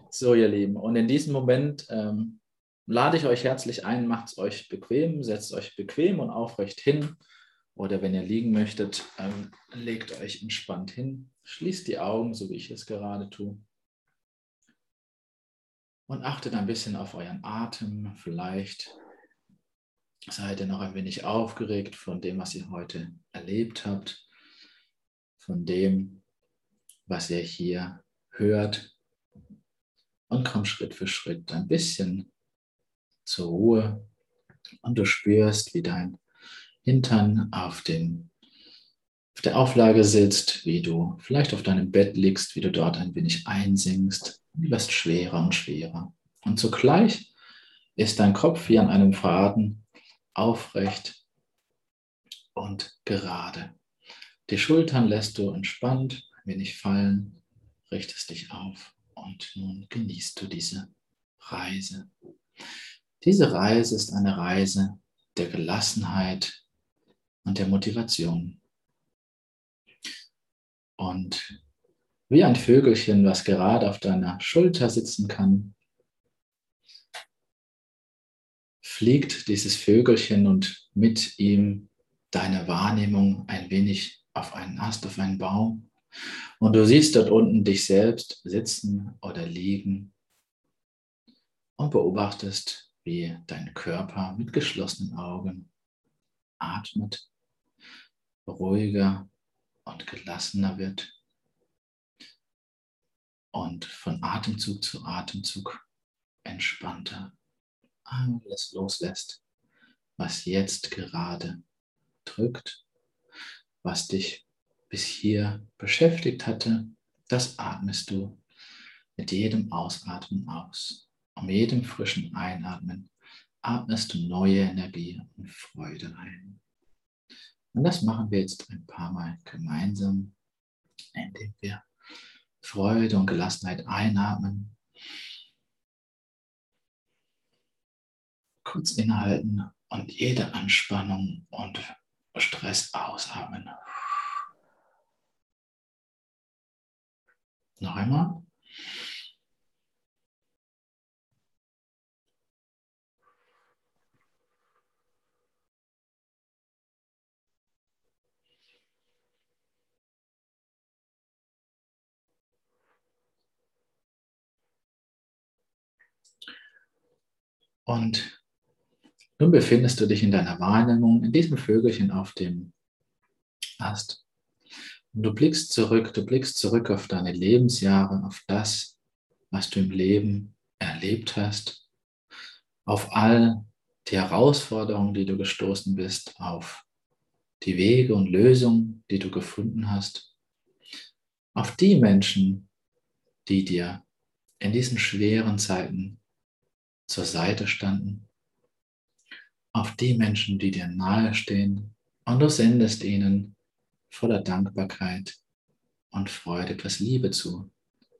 So, ihr Lieben, und in diesem Moment lade ich euch herzlich ein, macht es euch bequem, setzt euch bequem und aufrecht hin. Oder wenn ihr liegen möchtet, legt euch entspannt hin, schließt die Augen, so wie ich es gerade tue. Und achtet ein bisschen auf euren Atem. Vielleicht seid ihr noch ein wenig aufgeregt von dem, was ihr heute erlebt habt, von dem, was ihr hier hört. Und komm Schritt für Schritt ein bisschen zur Ruhe. Und du spürst, wie dein Hintern auf der Auflage sitzt, wie du vielleicht auf deinem Bett liegst, wie du dort ein wenig einsinkst. Du wirst schwerer und schwerer. Und zugleich ist dein Kopf wie an einem Faden aufrecht und gerade. Die Schultern lässt du entspannt ein wenig fallen, richtest dich auf und nun genießt du diese Reise. Diese Reise ist eine Reise der Gelassenheit und der Motivation. Und wie ein Vögelchen, was gerade auf deiner Schulter sitzen kann, fliegt dieses Vögelchen und mit ihm deine Wahrnehmung ein wenig auf einen Ast, auf einen Baum. Und du siehst dort unten dich selbst sitzen oder liegen und beobachtest, wie dein Körper mit geschlossenen Augen atmet, ruhiger und gelassener wird und von Atemzug zu Atemzug entspannter alles loslässt, was jetzt gerade drückt, was dich bis hier beschäftigt hatte, das atmest du mit jedem Ausatmen aus. Und mit jedem frischen Einatmen atmest du neue Energie und Freude ein. Und das machen wir jetzt ein paar Mal gemeinsam, indem wir Freude und Gelassenheit einatmen, kurz innehalten und jede Anspannung und Stress ausatmen. Noch einmal. Und nun befindest du dich in deiner Wahrnehmung, in diesem Vögelchen auf dem Ast. Und du blickst zurück auf deine Lebensjahre, auf das, was du im Leben erlebt hast, auf all die Herausforderungen, die du gestoßen bist, auf die Wege und Lösungen, die du gefunden hast, auf die Menschen, die dir in diesen schweren Zeiten zur Seite standen, auf die Menschen, die dir nahestehen, und du sendest ihnen voller Dankbarkeit und Freude etwas Liebe zu.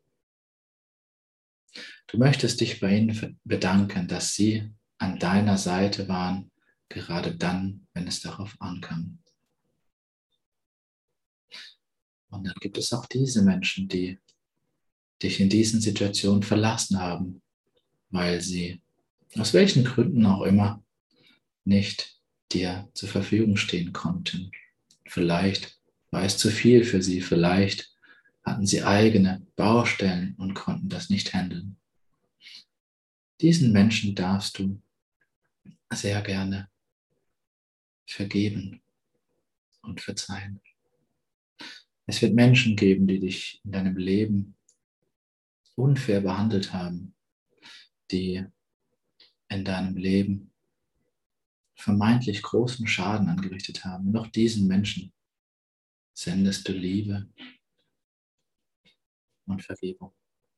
Du möchtest dich bei ihnen bedanken, dass sie an deiner Seite waren, gerade dann, wenn es darauf ankam. Und dann gibt es auch diese Menschen, die dich in diesen Situationen verlassen haben, weil sie aus welchen Gründen auch immer nicht dir zur Verfügung stehen konnten. Vielleicht war es zu viel für sie, vielleicht hatten sie eigene Baustellen und konnten das nicht handeln. Diesen Menschen darfst du sehr gerne vergeben und verzeihen. Es wird Menschen geben, die dich in deinem Leben unfair behandelt haben, die in deinem Leben vermeintlich großen Schaden angerichtet haben. Noch diesen Menschen sendest du Liebe und Vergebung.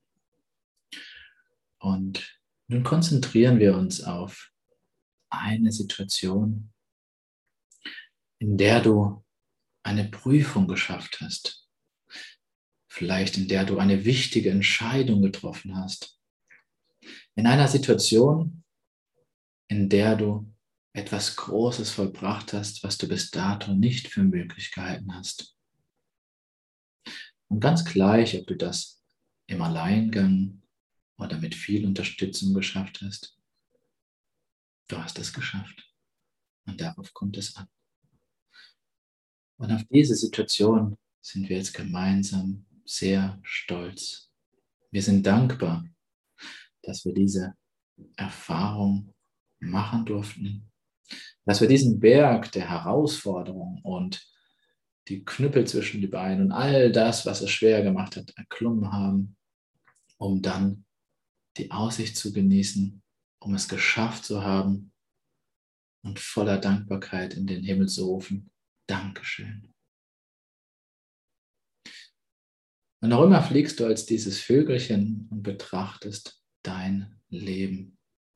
Und nun konzentrieren wir uns auf eine Situation, in der du eine Prüfung geschafft hast. Vielleicht in der du eine wichtige Entscheidung getroffen hast. In einer Situation, in der du etwas Großes vollbracht hast, was du bis dato nicht für möglich gehalten hast. Und ganz gleich, ob du das im Alleingang oder oder mit viel Unterstützung geschafft hast. Du hast es geschafft. Und darauf kommt es an. Und auf diese Situation sind wir jetzt gemeinsam sehr stolz. Wir sind dankbar, dass wir diese Erfahrung machen durften, dass wir diesen Berg der Herausforderung und die Knüppel zwischen die Beine und all das, was es schwer gemacht hat, erklommen haben, um dann die Aussicht zu genießen, um es geschafft zu haben und voller Dankbarkeit in den Himmel zu rufen. Dankeschön. Und noch immer fliegst du als dieses Vögelchen und betrachtest dein Leben.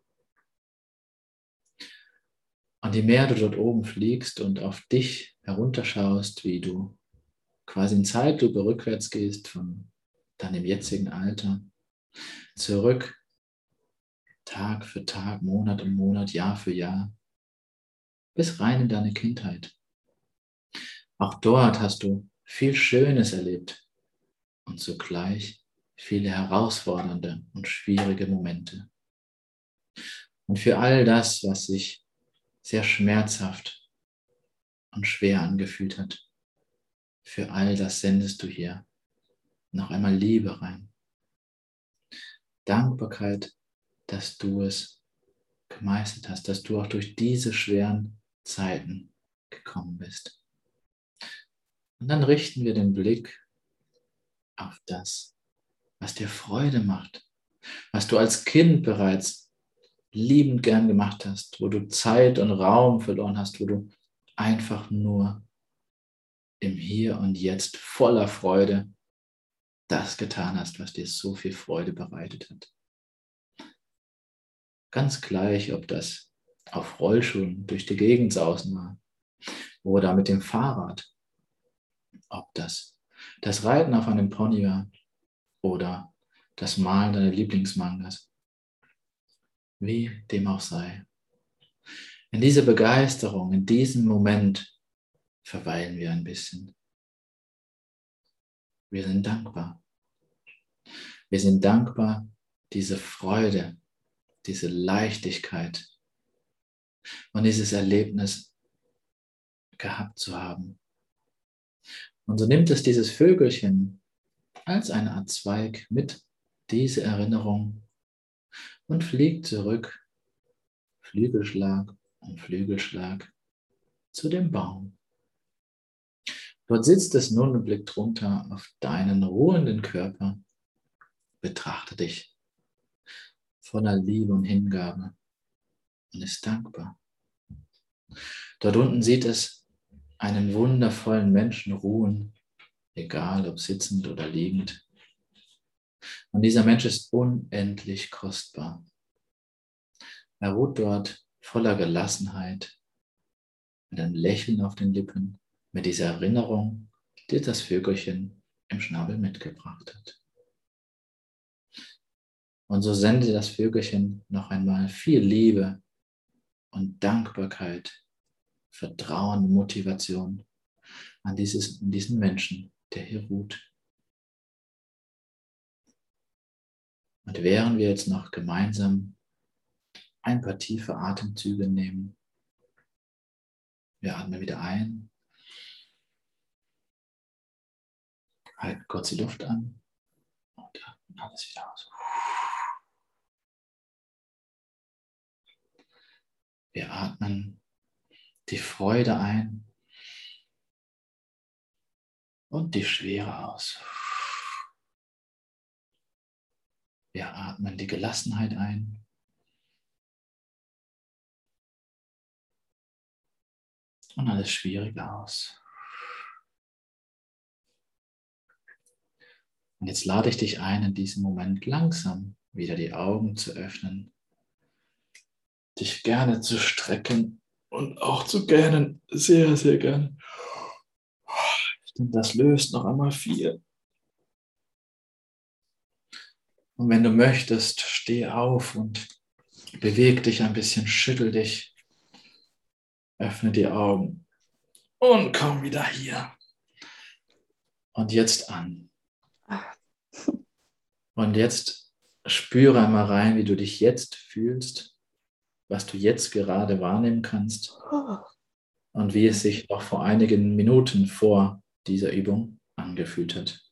Und je mehr du dort oben fliegst und auf dich herunterschaust, wie du quasi in Zeitlupe rückwärts gehst von deinem jetzigen Alter, zurück, Tag für Tag, Monat um Monat, Jahr für Jahr, bis rein in deine Kindheit. Auch dort hast du viel Schönes erlebt und zugleich viele herausfordernde und schwierige Momente. Und für all das, was sich sehr schmerzhaft und schwer angefühlt hat, für all das sendest du hier noch einmal Liebe rein. Dankbarkeit, dass du es gemeistert hast, dass du auch durch diese schweren Zeiten gekommen bist. Und dann richten wir den Blick auf das, was dir Freude macht, was du als Kind bereits liebend gern gemacht hast, wo du Zeit und Raum verloren hast, wo du einfach nur im Hier und Jetzt voller Freude das getan hast, was dir so viel Freude bereitet hat. Ganz gleich, ob das auf Rollschuhen durch die Gegend sausen war oder mit dem Fahrrad, ob das Reiten auf einem Pony war oder das Malen deiner Lieblingsmangas, wie dem auch sei. In dieser Begeisterung, in diesem Moment verweilen wir ein bisschen. Wir sind dankbar. Wir sind dankbar, diese Freude, diese Leichtigkeit und dieses Erlebnis gehabt zu haben. Und so nimmt es dieses Vögelchen als eine Art Zweig mit, diese Erinnerung, und fliegt zurück, Flügelschlag um Flügelschlag, zu dem Baum. Dort sitzt es nun und blickt runter auf deinen ruhenden Körper, betrachte dich voller Liebe und Hingabe und ist dankbar. Dort unten sieht es einen wundervollen Menschen ruhen, egal ob sitzend oder liegend. Und dieser Mensch ist unendlich kostbar. Er ruht dort voller Gelassenheit, mit einem Lächeln auf den Lippen, mit dieser Erinnerung, die das Vögelchen im Schnabel mitgebracht hat. Und so sende das Vögelchen noch einmal viel Liebe und Dankbarkeit, Vertrauen und Motivation an diesen Menschen, der hier ruht. Und während wir jetzt noch gemeinsam ein paar tiefe Atemzüge nehmen, wir atmen wieder ein, halten kurz die Luft an und atmen alles wieder aus. Wir atmen die Freude ein und die Schwere aus. Wir atmen die Gelassenheit ein und alles Schwierige aus. Und jetzt lade ich dich ein, in diesem Moment langsam wieder die Augen zu öffnen, dich gerne zu strecken und auch zu gähnen, sehr, sehr gerne. Denn das löst noch einmal viel. Und wenn du möchtest, steh auf und beweg dich ein bisschen, schüttel dich, öffne die Augen und komm wieder hier. Und jetzt an. Und jetzt spüre einmal rein, wie du dich jetzt fühlst, was du jetzt gerade wahrnehmen kannst und wie es sich noch vor einigen Minuten vor dieser Übung angefühlt hat.